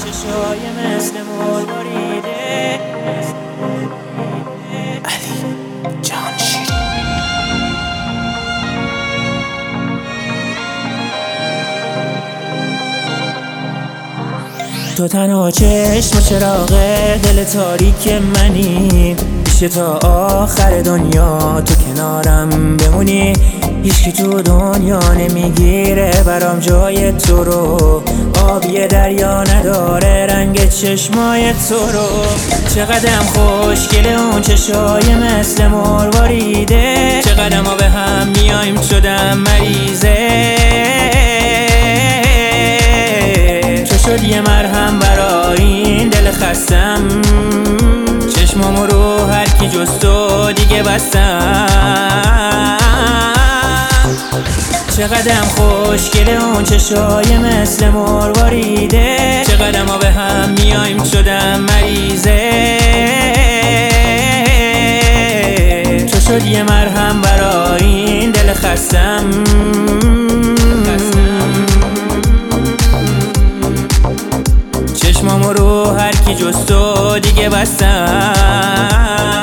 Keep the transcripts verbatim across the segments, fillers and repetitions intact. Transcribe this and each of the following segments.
چشای مثل مرواریده علی جان شیری. تو تنها چشم و چراغ دل تاریک منی، میشه تا آخر دنیا تو کنارم بمونی. هیچکی تو دنیا نمیگیره برام جای تو رو، آبی دریا نداره رنگ چشمای تو رو. چقدرم خوشگله اون چشای مثل مرواریده، چقدر ما به هم میایم شدم مریضه. تو شد یه مرهم برای این دل خستم، چشمامو رو هر کی جز تو دیگه بستم. چقدرم خوشگله اون چشای مثل مرواریده، چقدر ما به هم میایم شدم مریضه. تو شد یه مرهم برای این دل خستم، چشمامو رو هر کی جز تو دیگه بستم.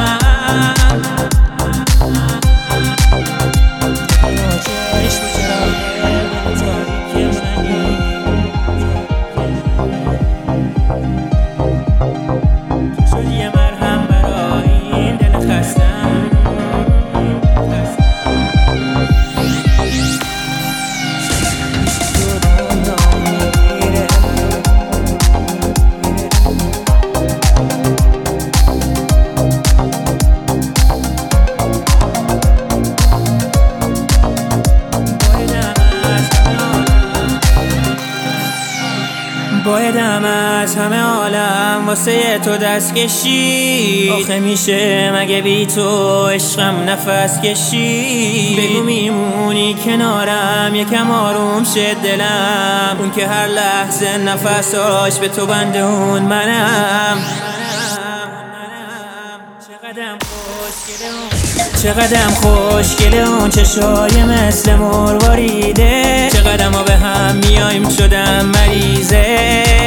بایدم از همه عالم واسه تو دست کشی، آخه میشه مگه بی تو عشقم نفس کشی. بگو میمونی کنارم یکم آروم شد دلم، اون که هر لحظه نفساش به تو بنده اون منم. چقدرم خوشگله اون چقدرم خوشگله اون چشای مثل مرواریده، چقدر ما به هم میایم شدم مریضه.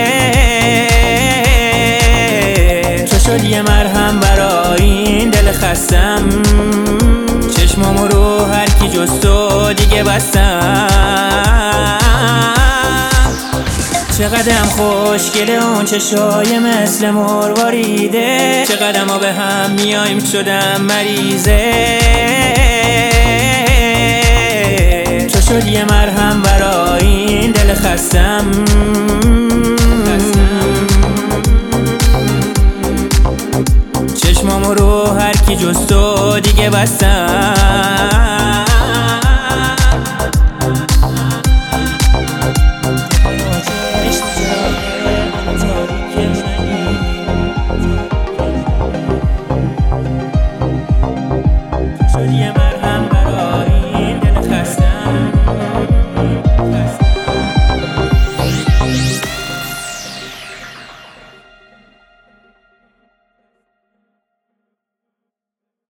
تو شد یه مرهم برای این دل خستم، چشمامو رو هر کی جز تو دیگه بستم. چقدرم خوشگله اون چشای مثل مرواریده، چقدر ما به هم میایم شدم مریضه. تو شد یه مرهم برای این دل خستم، چشمامو رو هر کی جز تو دیگه بستم.